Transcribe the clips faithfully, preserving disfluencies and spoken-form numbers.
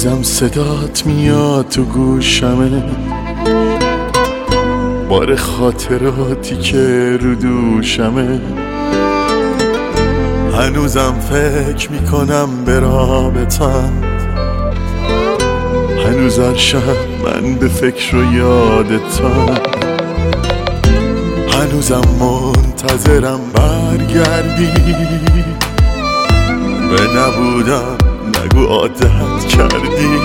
هنوزم صدات میاد تو گوشمه، بار خاطراتی که رو دوشمه. هنوزم فکر میکنم به رابطم، هنوز هر شب من به فکر و یادتم. هنوزم منتظرم برگردی، به نبودم نگو عادت کردی.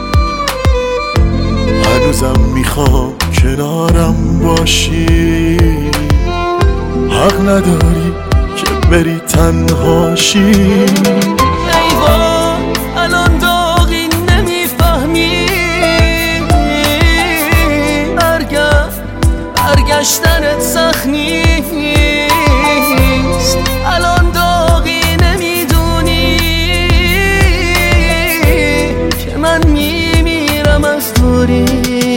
هنوزم میخوام کنارم باشی، حق نداری که بری تنهاشی. ای وای الان داغی نمیفهمی، برگشت برگشتنت سخت نیست. الان داغی نمیدونی که من میمیرم از دوری.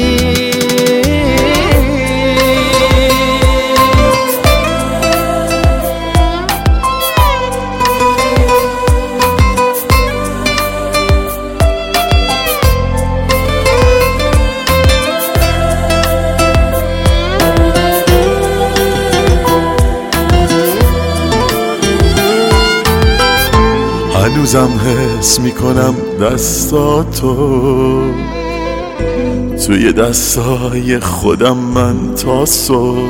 هنوزم حس میکنم دستاتو توی دستای خودم من تا صبح.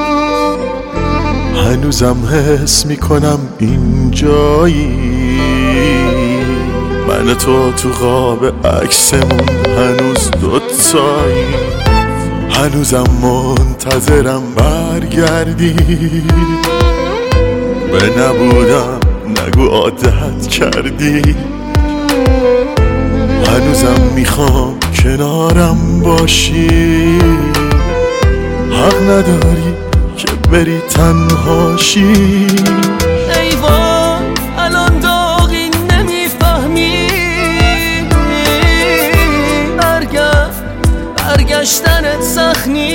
هنوزم حس میکنم اینجایی، من تو تو خواب عکسمون هنوز دوتایی. هنوزم منتظرم برگردی، به نبودم نگو عادت کردی. هنوزم میخوام کنارم باشی، حق نداری که بری تنهاشی. ای وای الان داغی نمیفهمی، برگشت برگشتنت سخت نیست.